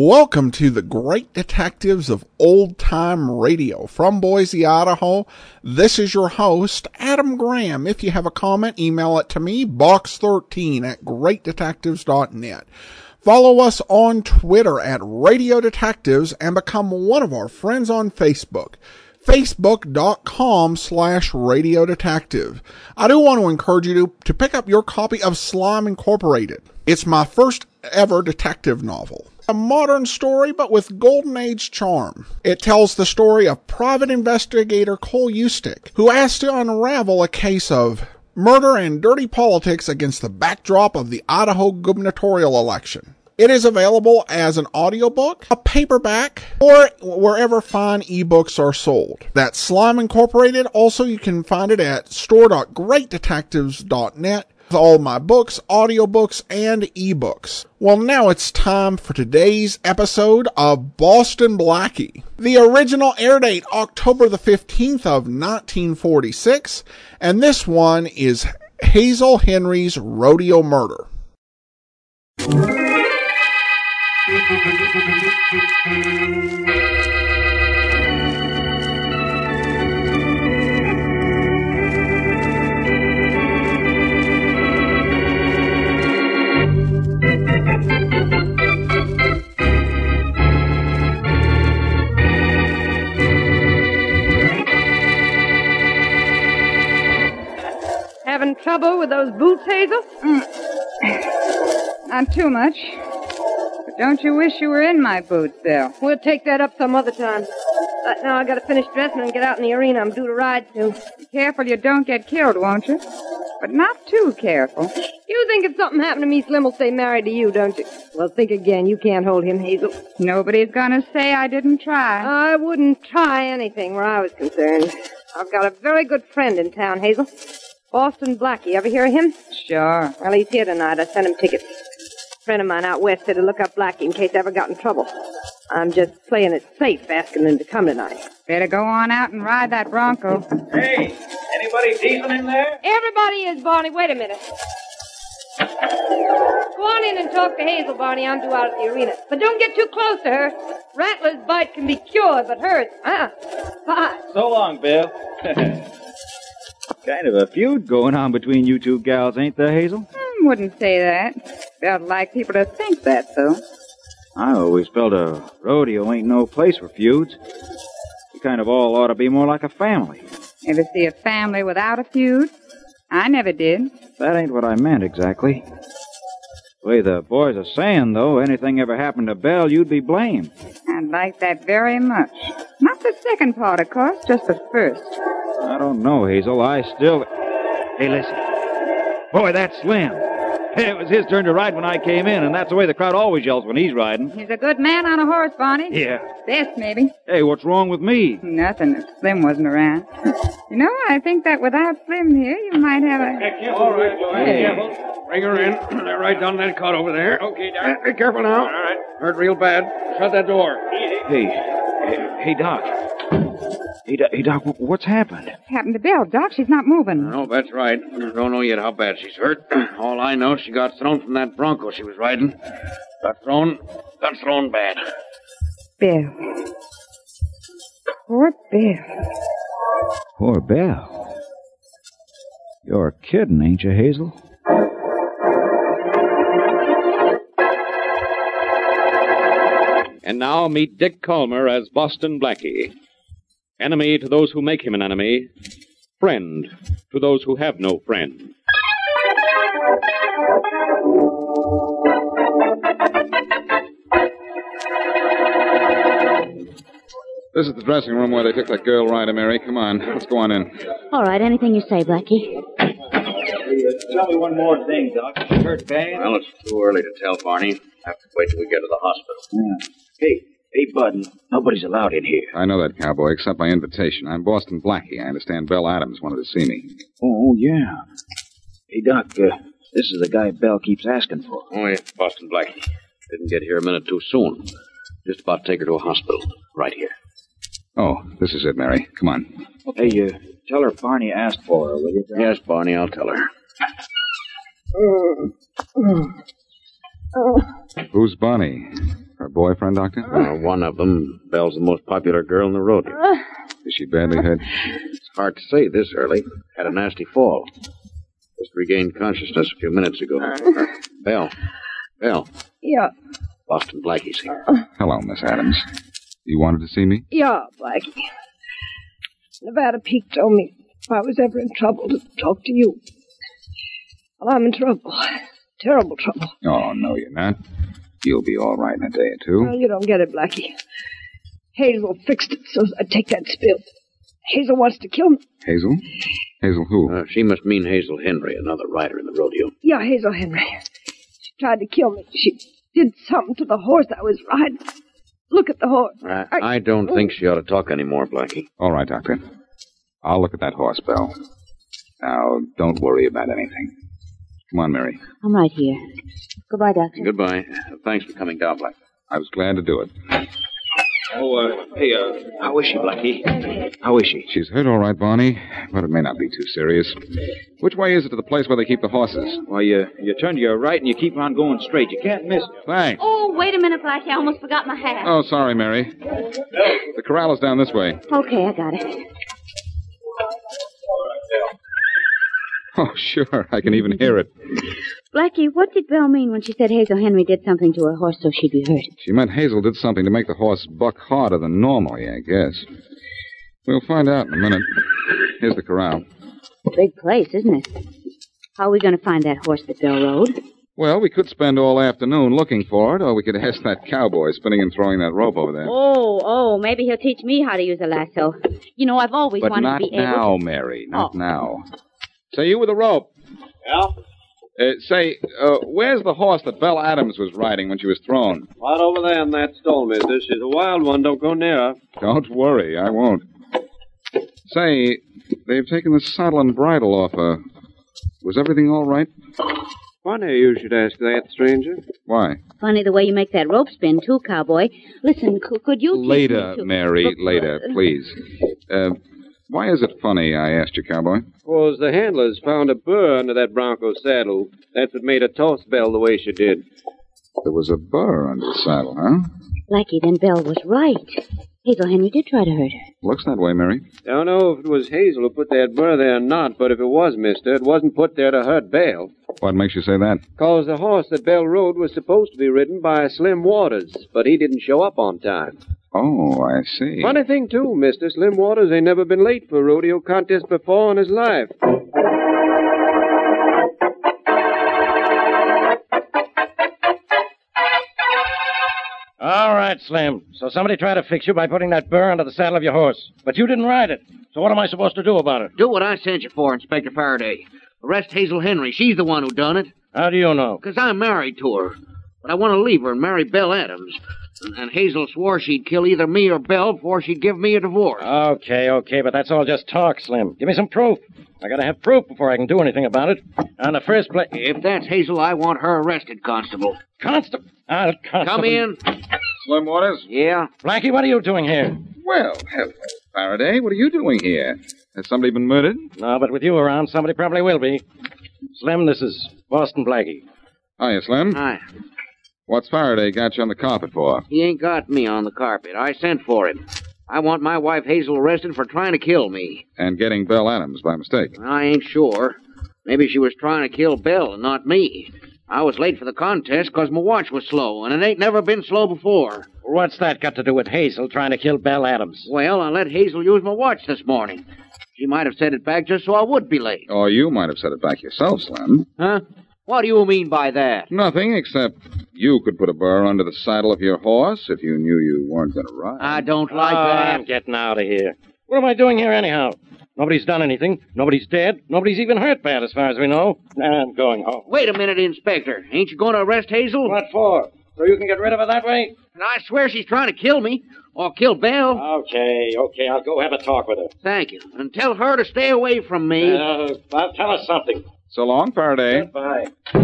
Welcome to the Great Detectives of Old Time Radio. From Boise, Idaho, this is your host, Adam Graham. If you have a comment, email it to me, box13@greatdetectives.net. Follow us on Twitter at Radio Detectives and become one of our friends on Facebook. Facebook.com/Radio Detective. I do want to encourage you to pick up your copy of Slime Incorporated. It's my first ever detective novel. A modern story, but with golden age charm. It tells the story of private investigator Cole Eustick, who has to unravel a case of murder and dirty politics against the backdrop of the Idaho gubernatorial election. It is available as an audiobook, a paperback, or wherever fine ebooks are sold. That's Slime Incorporated. Also, you can find it at store.greatdetectives.net. All my books, audiobooks, and ebooks. Well, now it's time for today's episode of Boston Blackie. The original air date, October the 15th of 1946, and this one is Hazel Henry's Rodeo Murder. Having trouble with those boots, Hazel? Not too much. But don't you wish you were in my boots, Bill? We'll take that up some other time. Right now I gotta finish dressing and get out in the arena. I'm due to ride soon. Be careful you don't get killed, won't you? But not too careful. You think if something happened to me, Slim will stay married to you, don't you? Well, think again. You can't hold him, Hazel. Nobody's gonna say I didn't try. I wouldn't try anything where I was concerned. I've got a very good friend in town, Hazel. Boston Blackie. Ever hear of him? Sure. Well, he's here tonight. I sent him tickets. A friend of mine out west said to look up Blackie in case I ever got in trouble. I'm just playing it safe, asking him to come tonight. Better go on out and ride that Bronco. Hey, anybody decent in there? Everybody is, Barney. Wait a minute. Go on in and talk to Hazel, Barney. I'm due out at the arena. But don't get too close to her. Rattler's bite can be cured, but hers, Bye. So long, Bill. Kind of a feud going on between you two gals, ain't there, Hazel? Wouldn't say that. I'd like people to think that, though. I always felt a rodeo ain't no place for feuds. You kind of all ought to be more like a family. Ever see a family without a feud? I never did. That ain't what I meant exactly. The way the boys are saying, though, anything ever happened to Belle, you'd be blamed. I'd like that very much. Not the second part, of course, just the first. I don't know, Hazel. I still... Hey, listen. Boy, that's Slim. It was his turn to ride when I came in, and that's the way the crowd always yells when he's riding. He's a good man on a horse, Barney. Yeah. Best, maybe. Hey, what's wrong with me? Nothing if Slim wasn't around. You know, I think that without Slim here, you might have a... All right, Joey. Be careful. Bring her in. They're right down that cot over there. Okay, Doc. Be careful now. All right. Hurt real bad. Shut that door. Hey, Doc. Hey, Doc, what's happened? What happened to Belle, Doc? She's not moving. No, that's right. Don't know yet how bad she's hurt. All I know, she got thrown from that Bronco she was riding. Got thrown bad. Belle. Poor Belle. Poor Belle. You're kidding, ain't you, Hazel? And now meet Dick Calmer as Boston Blackie. Enemy to those who make him an enemy. Friend to those who have no friend. This is the dressing room where they took that girl rider, Mary. Come on, let's go on in. All right, anything you say, Blackie. Tell me one more thing, Doc. She hurt bad? Well, it's too early to tell, Barney. Have to wait till we get to the hospital. Yeah. Hey, Bud, nobody's allowed in here. I know that, cowboy, except by invitation. I'm Boston Blackie. I understand Belle Adams wanted to see me. Oh, yeah. Hey, Doc, this is the guy Belle keeps asking for. Oh, yeah, Boston Blackie. Didn't get here a minute too soon. Just about to take her to a hospital. Right here. Oh, this is it, Mary. Come on. Hey, tell her Barney asked for her, will you? Yes, Barney, I'll tell her. Who's Barney? Her boyfriend, Doctor? One of them. Belle's the most popular girl in the rodeo. Is she badly hurt? It's hard to say this early. Had a nasty fall. Just regained consciousness a few minutes ago. Belle. Yeah. Boston Blackie's here. Hello, Miss Adams. You wanted to see me? Yeah, Blackie. Nevada Pete told me if I was ever in trouble to talk to you. Well, I'm in trouble. Terrible trouble. Oh, no, you're not. You'll be all right in a day or two. Well, you don't get it, Blackie. Hazel fixed it so I'd take that spill. Hazel wants to kill me. Hazel? Hazel who? She must mean Hazel Henry, another rider in the rodeo. Yeah, Hazel Henry. She tried to kill me. She did something to the horse I was riding. Look at the horse. I don't think she ought to talk anymore, Blackie. All right, Doctor. I'll look at that horse, Belle. Now, don't worry about anything. Come on, Mary. I'm right here. Goodbye, Doctor. Goodbye. Thanks for coming down, Blackie. I was glad to do it. How is she, Blackie? How is she? She's hurt all right, Barney, but it may not be too serious. Which way is it to the place where they keep the horses? Well, you turn to your right and you keep on going straight. You can't miss it. Thanks. Oh, wait a minute, Blackie. I almost forgot my hat. Oh, sorry, Mary. The corral is down this way. Okay, I got it. Oh, sure. I can even hear it. Blackie, what did Belle mean when she said Hazel Henry did something to her horse so she'd be hurt? She meant Hazel did something to make the horse buck harder than normally, I guess. We'll find out in a minute. Here's the corral. Big place, isn't it? How are we going to find that horse that Belle rode? Well, we could spend all afternoon looking for it, or we could ask that cowboy spinning and throwing that rope over there. Oh, maybe he'll teach me how to use a lasso. You know, I've always But wanted not to be able now, to... Mary. Not now. Say, you with the rope. Yeah? Where's the horse that Belle Adams was riding when she was thrown? Right over there in that stall, mister. She's a wild one. Don't go near her. Don't worry, I won't. Say, they've taken the saddle and bridle off her. Was everything all right? Funny you should ask that, stranger. Why? Funny the way you make that rope spin, too, cowboy. Listen, could you... teach Later, me to... Mary, later, please. Why is it funny, I asked you, cowboy? Because the handlers found a burr under that bronco saddle. That's what made her toss Belle the way she did. There was a burr under the saddle, huh? Blackie, then Belle was right. Hazel Henry did try to hurt her. Looks that way, Mary. Don't know if it was Hazel who put that burr there or not, but if it was, mister, it wasn't put there to hurt Belle. What makes you say that? Because the horse that Belle rode was supposed to be ridden by Slim Waters, but he didn't show up on time. Oh, I see. Funny thing, too, mister. Slim Waters ain't never been late for a rodeo contest before in his life. All right, Slim. So somebody tried to fix you by putting that burr under the saddle of your horse. But you didn't ride it. So what am I supposed to do about it? Do what I sent you for, Inspector Faraday. Arrest Hazel Henry. She's the one who done it. How do you know? Because I'm married to her. But I want to leave her and marry Belle Adams. And Hazel swore she'd kill either me or Belle before she'd give me a divorce. Okay, but that's all just talk, Slim. Give me some proof. I gotta have proof before I can do anything about it. On the first place... If that's Hazel, I want her arrested, Constable. Constable? Constable. Come in. Slim Waters? Yeah? Blackie, what are you doing here? Well, hello, Faraday. What are you doing here? Has somebody been murdered? No, but with you around, somebody probably will be. Slim, this is Boston Blackie. Hiya, Slim. Hi. What's Faraday got you on the carpet for? He ain't got me on the carpet. I sent for him. I want my wife Hazel arrested for trying to kill me. And getting Belle Adams by mistake. I ain't sure. Maybe she was trying to kill Belle and not me. I was late for the contest because my watch was slow, and it ain't never been slow before. What's that got to do with Hazel trying to kill Belle Adams? Well, I let Hazel use my watch this morning. She might have set it back just so I would be late. Or you might have set it back yourself, Slim. Huh? What do you mean by that? Nothing, except you could put a burr under the saddle of your horse if you knew you weren't going to ride. I don't like that. I'm getting out of here. What am I doing here anyhow? Nobody's done anything. Nobody's dead. Nobody's even hurt bad as far as we know. I'm going home. Wait a minute, Inspector. Ain't you going to arrest Hazel? What for? So you can get rid of her that way? And I swear she's trying to kill me. Or kill Belle. Okay. I'll go have a talk with her. Thank you. And tell her to stay away from me. I'll tell her something. So long, Faraday. Goodbye.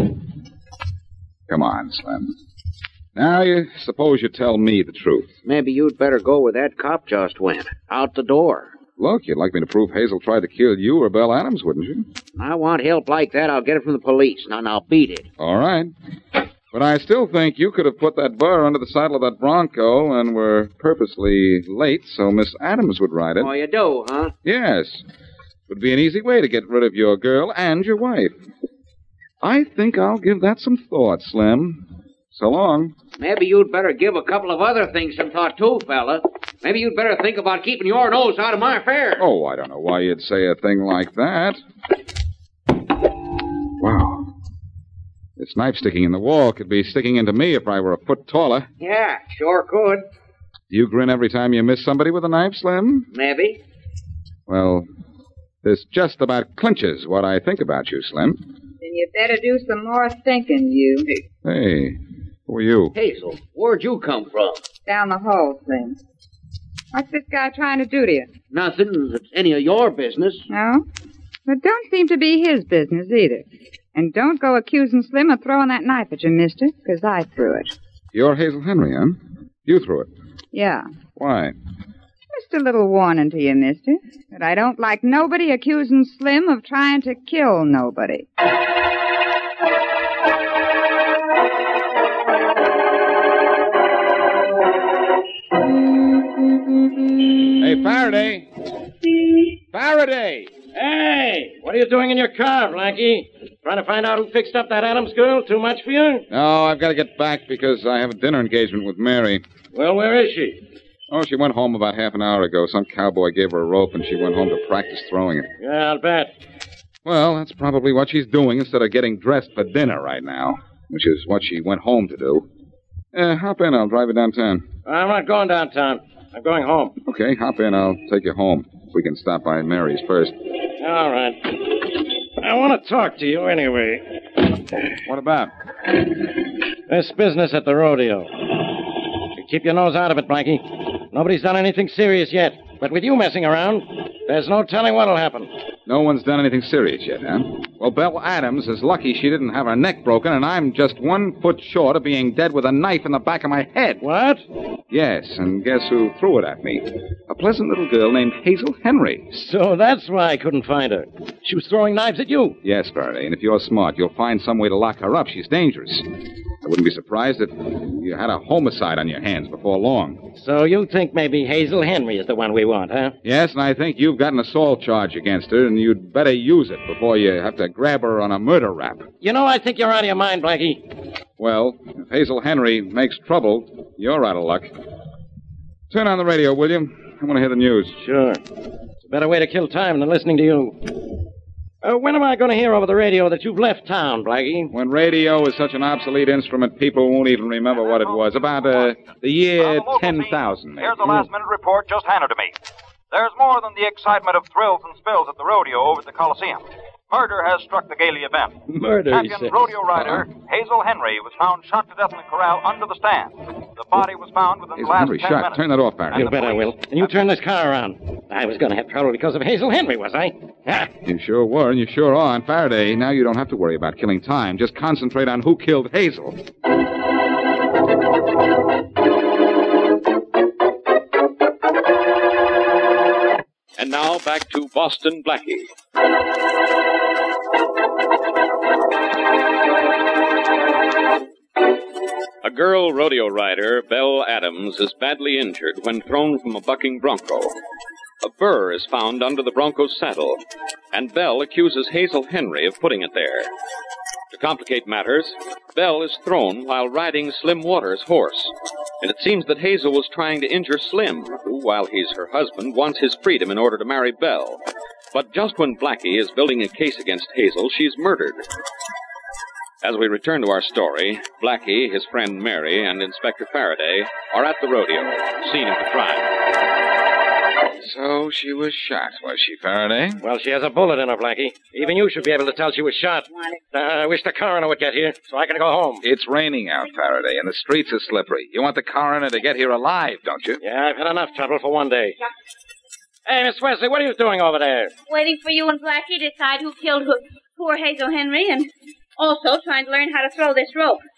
Come on, Slim. Now, you suppose you tell me the truth. Maybe you'd better go where that cop just went. Out the door. Look, you'd like me to prove Hazel tried to kill you or Belle Adams, wouldn't you? I want help like that. I'll get it from the police. Now, beat it. All right. But I still think you could have put that burr under the saddle of that Bronco and were purposely late so Miss Adams would ride it. Oh, you do, huh? Yes. Would be an easy way to get rid of your girl and your wife. I think I'll give that some thought, Slim. So long. Maybe you'd better give a couple of other things some thought, too, fella. Maybe you'd better think about keeping your nose out of my affairs. Oh, I don't know why you'd say a thing like that. Wow. This knife sticking in the wall could be sticking into me if I were a foot taller. Yeah, sure could. Do you grin every time you miss somebody with a knife, Slim? Maybe. Well, this just about clinches what I think about you, Slim. Then you better do some more thinking, you. Hey, who are you? Hazel, where'd you come from? Down the hall, Slim. What's this guy trying to do to you? Nothing that's any of your business. No? But don't seem to be his business either. And don't go accusing Slim of throwing that knife at you, mister, because I threw it. You're Hazel Henry, huh? You threw it. Yeah. Why? Just a little warning to you, mister, that I don't like nobody accusing Slim of trying to kill nobody. Hey, Faraday! Faraday! Hey, what are you doing in your car, Blackie? Trying to find out who fixed up that Adams girl? Too much for you? No, I've got to get back because I have a dinner engagement with Mary. Well, where is she? Oh, she went home about half an hour ago. Some cowboy gave her a rope and she went home to practice throwing it. Yeah, I'll bet. Well, that's probably what she's doing instead of getting dressed for dinner right now, which is what she went home to do. Hop in. I'll drive you downtown. I'm not going downtown. I'm going home. Okay, hop in. I'll take you home. We can stop by Mary's first. All right. I want to talk to you anyway. What about? This business at the rodeo. You keep your nose out of it, Blackie. Nobody's done anything serious yet. But with you messing around, there's no telling what'll happen. No one's done anything serious yet, huh? Well, Belle Adams is lucky she didn't have her neck broken, and I'm just 1 foot short of being dead with a knife in the back of my head. What? Yes, and guess who threw it at me? A pleasant little girl named Hazel Henry. So that's why I couldn't find her. She was throwing knives at you. Yes, Faraday, and if you're smart, you'll find some way to lock her up. She's dangerous. I wouldn't be surprised if you had a homicide on your hands before long. So you think maybe Hazel Henry is the one we want, huh? Yes, and I think you've got an assault charge against her, and you'd better use it before you have to grab her on a murder rap. You know, I think you're out of your mind, Blackie. Well, if Hazel Henry makes trouble, you're out of luck. Turn on the radio, will you? I want to hear the news. Sure. It's a better way to kill time than listening to you. When am I going to hear over the radio that you've left town, Blackie? When radio is such an obsolete instrument, people won't even remember what it was. About the year 10,000. Here's a last-minute report just handed to me. There's more than the excitement of thrills and spills at the rodeo over at the Coliseum. Murder has struck the Gailey event. Murder, Champion rodeo rider Hazel Henry was found shot to death in the corral under the stand. The body was found within the last Henry 10 shot. minutes. Turn that off, Barry. You bet I will. And you turn this car around. I was going to have trouble because of Hazel Henry, was I? You sure were, and you sure are. And Faraday, now you don't have to worry about killing time. Just concentrate on who killed Hazel. And now back to Boston Blackie. A girl rodeo rider, Belle Adams, is badly injured when thrown from a bucking bronco. A burr is found under the bronco's saddle, and Belle accuses Hazel Henry of putting it there. To complicate matters, Belle is thrown while riding Slim Waters' horse, and it seems that Hazel was trying to injure Slim, who, while he's her husband, wants his freedom in order to marry Belle. But just when Blackie is building a case against Hazel, she's murdered. As we return to our story, Blackie, his friend Mary, and Inspector Faraday are at the rodeo, scene of the crime. So she was shot, was she, Faraday? Well, she has a bullet in her, Blackie. Even you should be able to tell she was shot. I wish the coroner would get here so I can go home. It's raining out, Faraday, and the streets are slippery. You want the coroner to get here alive, don't you? Yeah, I've had enough trouble for one day. Hey, Miss Wesley, what are you doing over there? Waiting for you and Blackie to decide who killed poor Hazel Henry, and also trying to learn how to throw this rope.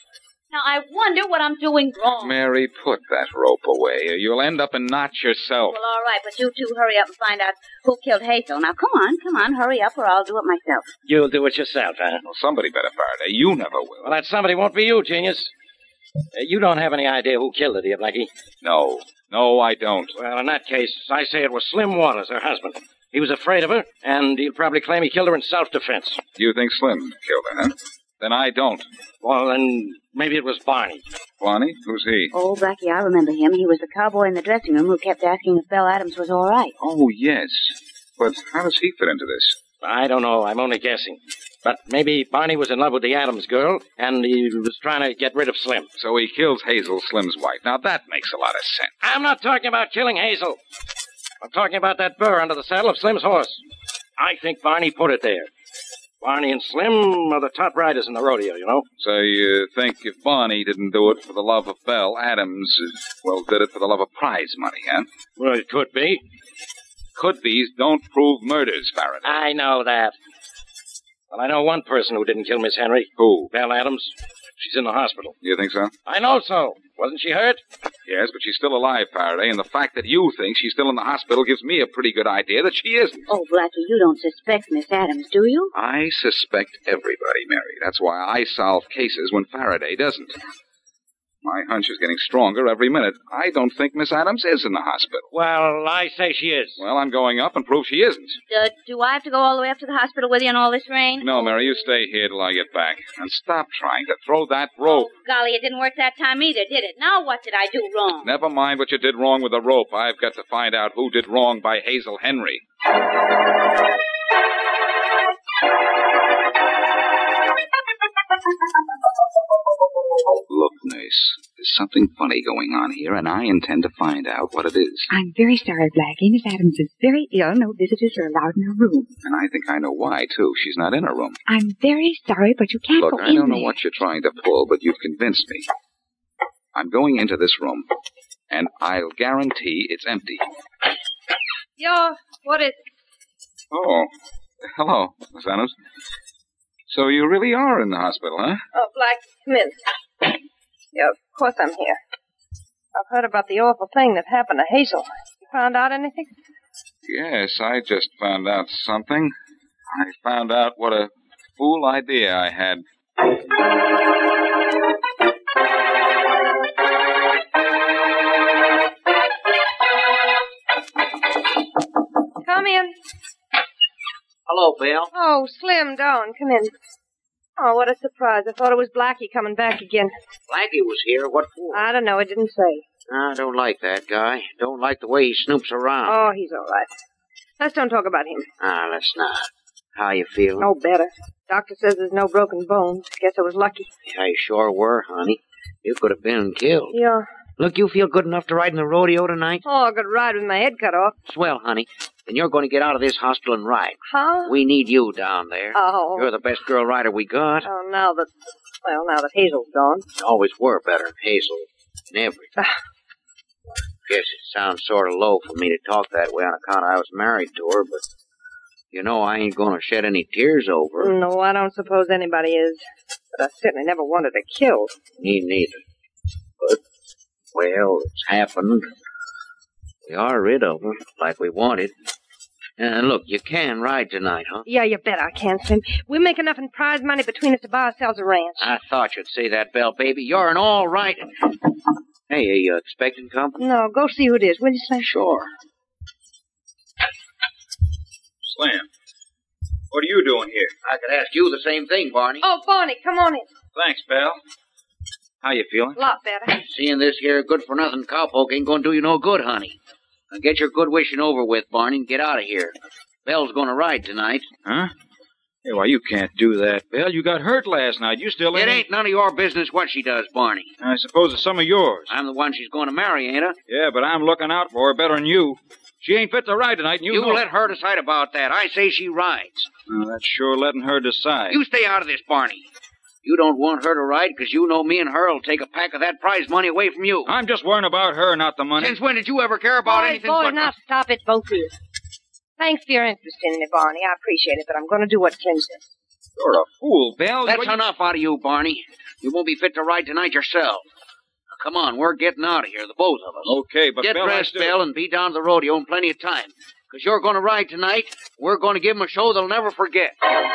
Now, I wonder what I'm doing wrong. Mary, put that rope away, or you'll end up in knots yourself. Well, all right, but you two hurry up and find out who killed Hazel. Now, come on, hurry up, or I'll do it myself. You'll do it yourself, huh? Well, somebody better, Faraday. You never will. Well, that somebody won't be you, genius. You don't have any idea who killed her, do you, Blackie? No, I don't. Well, in that case, I say it was Slim Waters, her husband. He was afraid of her, and he'll probably claim he killed her in self-defense. You think Slim killed her, huh? Then I don't. Well, then maybe it was Barney. Barney? Who's he? Oh, Blackie, I remember him. He was the cowboy in the dressing room who kept asking if Belle Adams was all right. Oh, yes. But how does he fit into this? I don't know. I'm only guessing. But maybe Barney was in love with the Adams girl, and he was trying to get rid of Slim. So he kills Hazel, Slim's wife. Now, that makes a lot of sense. I'm not talking about killing Hazel. I'm talking about that burr under the saddle of Slim's horse. I think Barney put it there. Barney and Slim are the top riders in the rodeo, you know. So you think if Barney didn't do it for the love of Belle, Adams, did it for the love of prize money, huh? Well, it could be. Could-be's don't prove murders, Faraday. I know that. Well, I know one person who didn't kill Miss Henry. Who? Belle Adams. She's in the hospital. You think so? I know so. Wasn't she hurt? Yes, but she's still alive, Faraday, and the fact that you think she's still in the hospital gives me a pretty good idea that she isn't. Oh, Blackie, you don't suspect Miss Adams, do you? I suspect everybody, Mary. That's why I solve cases when Faraday doesn't. My hunch is getting stronger every minute. I don't think Miss Adams is in the hospital. Well, I say she is. Well, I'm going up and prove she isn't. Do I have to go all the way up to the hospital with you in all this rain? No, Mary, you stay here till I get back. And stop trying to throw that rope. Oh, golly, it didn't work that time either, did it? Now what did I do wrong? Never mind what you did wrong with the rope. I've got to find out who did wrong by Hazel Henry. Look, nurse, there's something funny going on here, and I intend to find out what it is. I'm very sorry, Blackie. Miss Adams is very ill. No visitors are allowed in her room. And I think I know why, too. She's not in her room. I'm very sorry, but you can't Look, go in I don't know there. what you're trying to pull, but you've convinced me. I'm going into this room, and I'll guarantee it's empty. Yo, what is it? Oh, hello, Miss Adams. So you really are in the hospital, huh? Oh, Black, come in. Yeah, of course I'm here. I've heard about the awful thing that happened to Hazel. You found out anything? Yes, I just found out something. I found out what a fool idea I had. Come in. Hello, Bill. Oh, Slim, Dawn, come in. Oh, what a surprise. I thought it was Blackie coming back again. Blackie was here. What for? I don't know. It didn't say. I don't like that guy. Don't like the way he snoops around. Oh, he's all right. Let's don't talk about him. Let's not. How you feeling? Oh, better. Doctor says there's no broken bones. Guess I was lucky. Yeah, you sure were, honey. You could have been killed. Yeah. Look, you feel good enough to ride in the rodeo tonight? Oh, I could ride with my head cut off. Swell, honey. Then you're going to get out of this hospital and ride. Huh? We need you down there. Oh. You're the best girl rider we got. Oh, now that Hazel's gone. You always were better, Hazel. In everything. Guess it sounds sort of low for me to talk that way on account I was married to her, but you know I ain't going to shed any tears over her. No, I don't suppose anybody is. But I certainly never wanted her killed. Me neither. But, well, it's happened. We are rid of her, like we wanted. And look, you can ride tonight, huh? Yeah, you bet I can, Slim. We make enough in prize money between us to buy ourselves a ranch. I thought you'd say that, Belle, baby. You're an all right. Hey, are you expecting company? No, go see who it is, will you, Slim? Sure. Slim, what are you doing here? I could ask you the same thing, Barney. Oh, Barney, come on in. Thanks, pal. How you feeling? A lot better. Seeing this here good-for-nothing cowpoke ain't going to do you no good, honey. Now get your good wishing over with, Barney, and get out of here. Belle's going to ride tonight. Huh? Hey, why, you can't do that, Bill. You got hurt last night. You still It ain't none of your business what she does, Barney. I suppose it's some of yours. I'm the one she's going to marry, ain't I? Yeah, but I'm looking out for her better than you. She ain't fit to ride tonight, and you know. let her decide about that. I say she rides. Oh, that's sure letting her decide. You stay out of this, Barney. You don't want her to ride because you know me and her'll take a pack of that prize money away from you. I'm just worrying about her, not the money. Since when did you ever care about anything but... now stop it, both of you. Thanks for your interest in me, Barney. I appreciate it, but I'm going to do what Slim says. You're a fool, Bill. That's enough out of you, Barney. You won't be fit to ride tonight yourself. Now, come on, we're getting out of here, the both of us. Okay, but Get Bill, dressed, Bill, and be down to the rodeo in plenty of time. Because you're going to ride tonight. We're going to give them a show they'll never forget.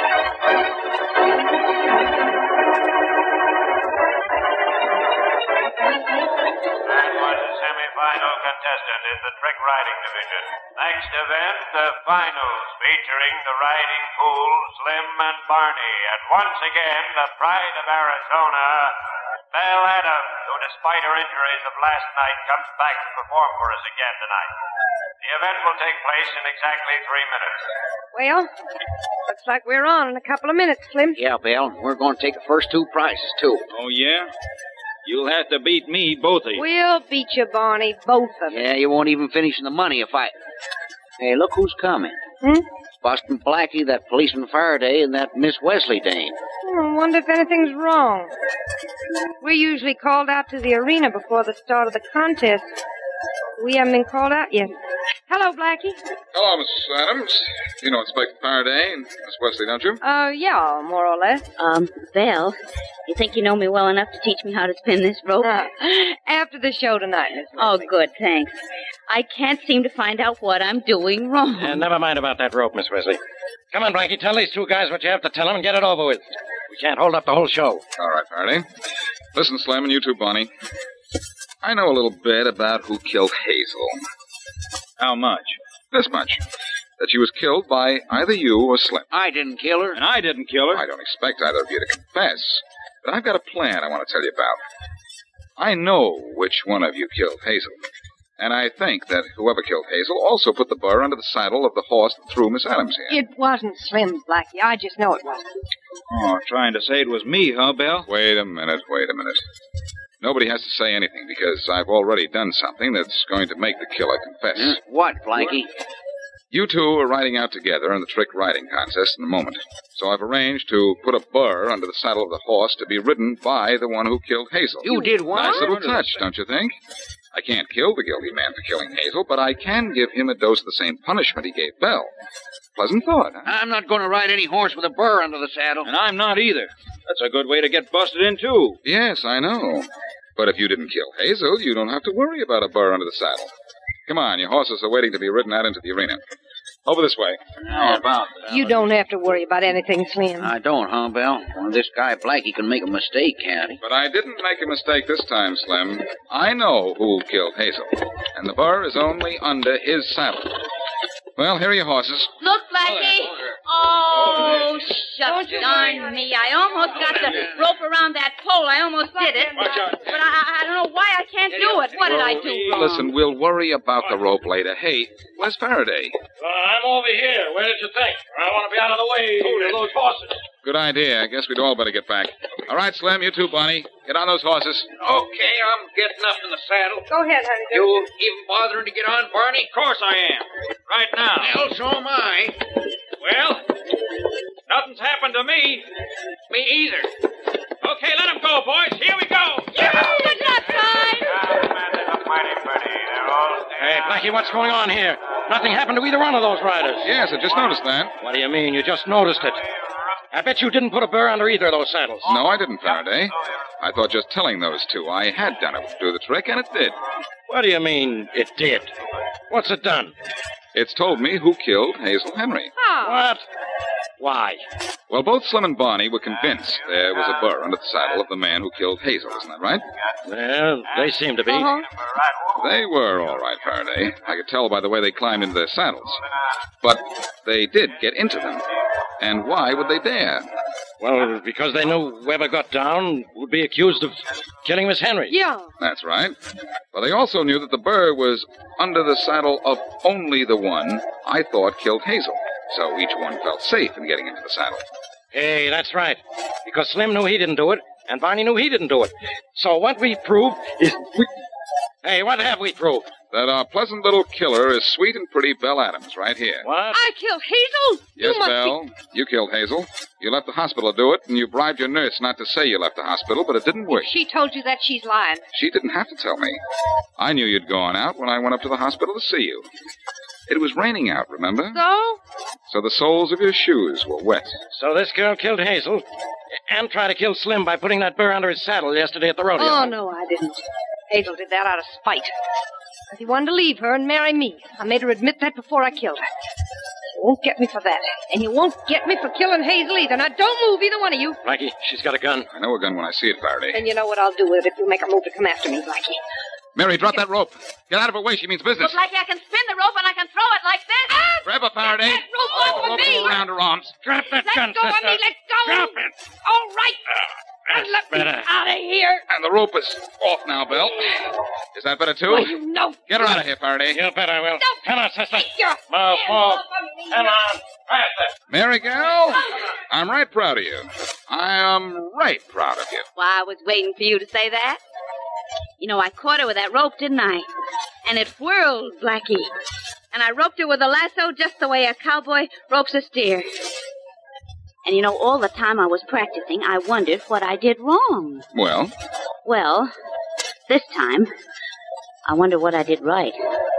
Final contestant in the trick riding division. Next event, the finals, featuring the riding pool, Slim and Barney. And once again, the pride of Arizona, Belle Adams, who despite her injuries of last night, comes back to perform for us again tonight. The event will take place in exactly 3 minutes. Well, looks like we're on in a couple of minutes, Slim. Yeah, Belle, we're going to take the first 2 prizes, too. Oh, yeah? You'll have to beat me, both of you. We'll beat you, Barney, both of us. Yeah, you won't even finish the money if I... Hey, look who's coming. Hmm? Boston Blackie, that policeman Faraday, and that Miss Wesley dame. I wonder if anything's wrong. We're usually called out to the arena before the start of the contest. We haven't been called out yet. Hello, Blackie. Hello, Miss Adams. You know Inspector Faraday and Miss Wesley, don't you? Yeah, more or less. Belle, you think you know me well enough to teach me how to spin this rope? After the show tonight, Miss Wesley. Oh, good, thanks. I can't seem to find out what I'm doing wrong. Never mind about that rope, Miss Wesley. Come on, Blackie, tell these 2 guys what you have to tell them and get it over with. We can't hold up the whole show. All right, Faraday. Listen, Slim, and you too, Bonnie. I know a little bit about who killed Hazel. How much? This much. That she was killed by either you or Slim. I didn't kill her. And I didn't kill her. I don't expect either of you to confess. But I've got a plan I want to tell you about. I know which one of you killed Hazel. And I think that whoever killed Hazel also put the burr under the saddle of the horse that threw Miss Adams here. It wasn't Slim, Blackie. I just know it wasn't. Oh, trying to say it was me, huh, Bill? Wait a minute. Nobody has to say anything because I've already done something that's going to make the killer confess. What, Blackie? You 2 are riding out together in the trick riding contest in a moment. So I've arranged to put a burr under the saddle of the horse to be ridden by the one who killed Hazel. You did what? Nice little touch, don't you think? I can't kill the guilty man for killing Hazel, but I can give him a dose of the same punishment he gave Belle. Pleasant thought, huh? I'm not going to ride any horse with a burr under the saddle. And I'm not either. That's a good way to get busted in, too. Yes, I know. But if you didn't kill Hazel, you don't have to worry about a burr under the saddle. Come on, your horses are waiting to be ridden out into the arena. Over this way. How about that? You don't have to worry about anything, Slim. I don't, huh, Belle? Well, this guy Blackie can make a mistake, can't he? But I didn't make a mistake this time, Slim. I know who killed Hazel. And the burr is only under his saddle. Well, here are your horses. Look, Blackie. Oh, shucks, darn me. I almost got the rope around that pole. I almost did it. But I don't know why I can't do it. What did I do wrong? Listen, we'll worry about the rope later. Hey, where's Faraday? I'm over here. Where did you think? I want to be out of the way of those horses. Good idea. I guess we'd all better get back. All right, Slim, you too, Bonnie. Get on those horses. Okay, I'm getting up in the saddle. Go ahead, honey. You even bothering to get on, Barney? Of course I am. Right now. Well, so am I. Well, nothing's happened to me. Me either. Okay, let him go, boys. Here we go. Good luck, guys. Hey, Blackie, what's going on here? Nothing happened to either one of those riders. Yes, I just noticed that. What do you mean? You just noticed it? I bet you didn't put a burr under either of those saddles. No, I didn't, Faraday. I thought just telling those 2 I had done it would do the trick, and it did. What do you mean, it did? What's it done? It's told me who killed Hazel Henry. What? Why? Well, both Slim and Barney were convinced there was a burr under the saddle of the man who killed Hazel, isn't that right? Well, they seem to be. They were all right, Faraday. I could tell by the way they climbed into their saddles. But they did get into them. And why would they dare? Well, because they knew whoever got down would be accused of killing Miss Henry. Yeah. That's right. But they also knew that the burr was under the saddle of only the one I thought killed Hazel. So each one felt safe in getting into the saddle. Hey, that's right. Because Slim knew he didn't do it, and Barney knew he didn't do it. So what we proved is... Hey, what have we proved? That our pleasant little killer is sweet and pretty Belle Adams right here. What? I killed Hazel? Yes, Belle. You killed Hazel. You left the hospital to do it, and you bribed your nurse not to say you left the hospital, but it didn't work. She told you that, she's lying. She didn't have to tell me. I knew you'd gone out when I went up to the hospital to see you. It was raining out, remember? So? So the soles of your shoes were wet. So this girl killed Hazel and tried to kill Slim by putting that burr under his saddle yesterday at the rodeo. Oh, no, I didn't. Hazel did that out of spite. Because he wanted to leave her and marry me. I made her admit that before I killed her. He won't get me for that. And he won't get me for killing Hazel either. Now, don't move, either one of you. Blackie, she's got a gun. I know a gun when I see it, Faraday. And you know what I'll do with it if you make her move to come after me, Blackie. Mary, drop that rope. Get out of her way. She means business. Look like I can spin the rope and I can throw it like this. Grab her, Faraday. That rope off of me. Around her arms. Drop that gun, Let go sister. of me. Let go. Drop it. All right. That's Let me better. out of here. And the rope is off now, Belle. Is that better, too? Why, you know. Get her out of here, Faraday. You bet I will. No. Come on, sister. Take your Move, hands move. off of me. Come on. Faster. Mary gal, I'm right proud of you. I am right proud of you. Why, I was waiting for you to say that. You know, I caught her with that rope, didn't I? And it whirled, Blackie. And I roped her with a lasso just the way a cowboy ropes a steer. And you know, all the time I was practicing, I wondered what I did wrong. Well? Well, this time, I wonder what I did right.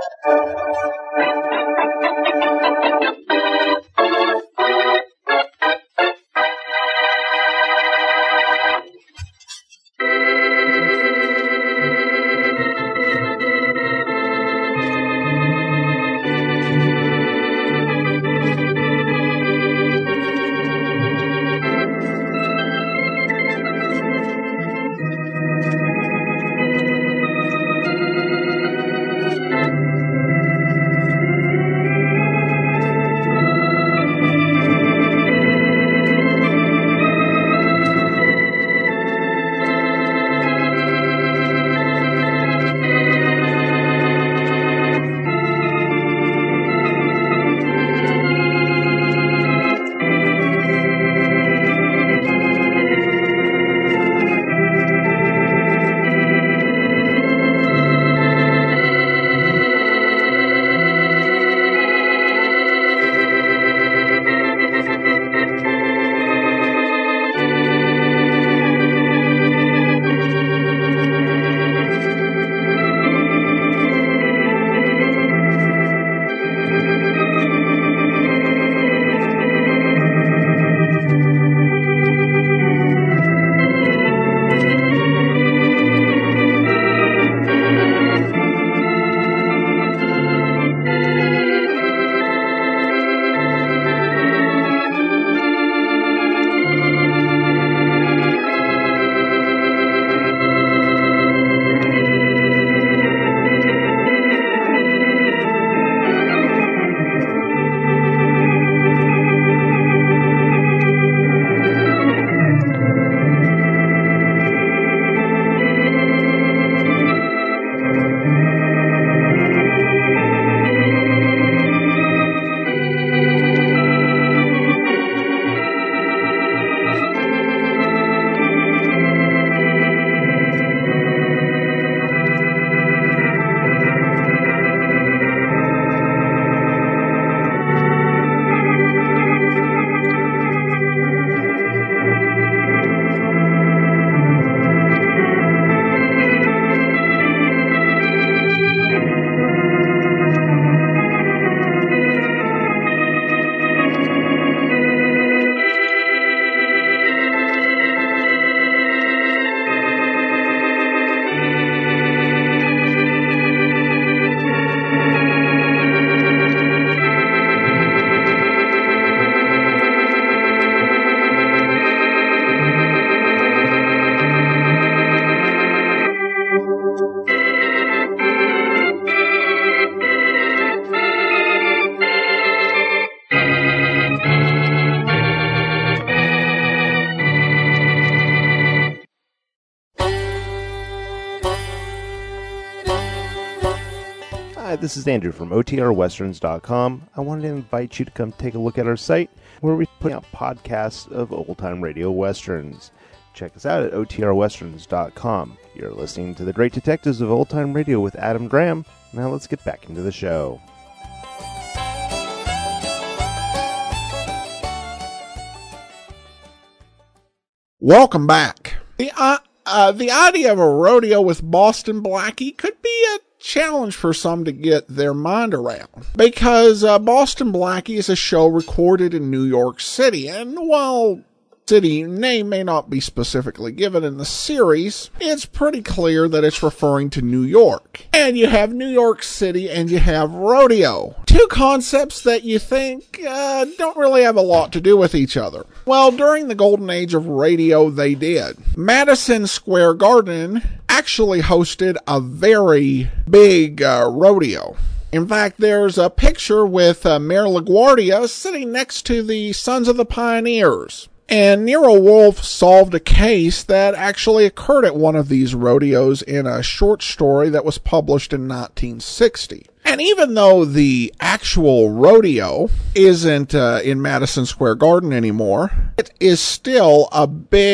Hi, this is Andrew from OTRWesterns.com. I wanted to invite you to come take a look at our site where we put out podcasts of old-time radio westerns. Check us out at OTRWesterns.com. You're listening to The Great Detectives of Old Time Radio with Adam Graham. Now let's get back into the show. Welcome back. The idea of a rodeo with Boston Blackie could be a challenge for some to get their mind around. Because Boston Blackie is a show recorded in New York City, and while city name may not be specifically given in the series, it's pretty clear that it's referring to New York. And you have New York City and you have rodeo. Two concepts that you think don't really have a lot to do with each other. Well, during the golden age of radio, they did. Madison Square Garden actually hosted a very big rodeo. In fact, there's a picture with Mayor LaGuardia sitting next to the Sons of the Pioneers. And Nero Wolfe solved a case that actually occurred at one of these rodeos in a short story that was published in 1960. And even though the actual rodeo isn't in Madison Square Garden anymore, it is still a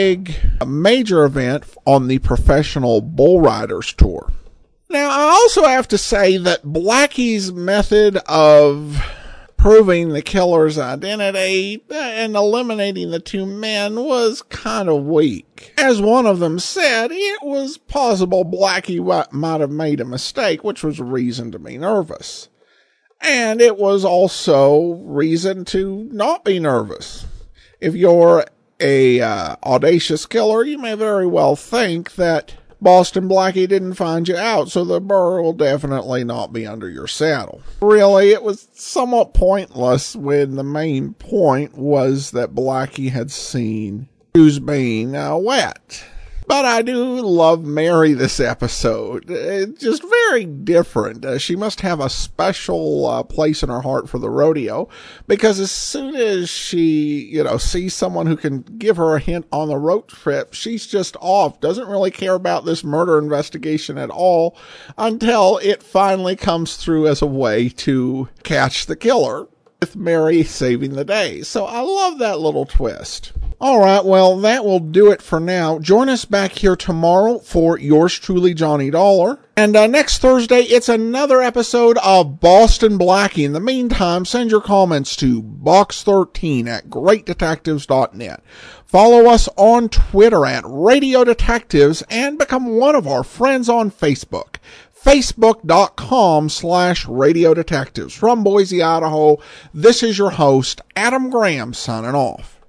major event on the Professional Bull Riders Tour. Now, I also have to say that Blackie's method of proving the killer's identity and eliminating the two men was kind of weak. As one of them said, it was possible Blackie might have made a mistake, which was reason to be nervous. And it was also reason to not be nervous. If you're a audacious killer, you may very well think that Boston Blackie didn't find you out, so the burr will definitely not be under your saddle. Really, it was somewhat pointless when the main point was that Blackie had seen who's being wet. But I do love Mary this episode. It's just very different. She must have a special place in her heart for the rodeo, because as soon as she, sees someone who can give her a hint on the road trip, she's just off. Doesn't really care about this murder investigation at all until it finally comes through as a way to catch the killer, with Mary saving the day. So I love that little twist. All right, well, that will do it for now. Join us back here tomorrow for yours truly, Johnny Dollar. And next Thursday, it's another episode of Boston Blackie. In the meantime, send your comments to box13@greatdetectives.net. Follow us on Twitter at Radio Detectives and become one of our friends on Facebook. Facebook.com/Radio Detectives. From Boise, Idaho, this is your host, Adam Graham, signing off.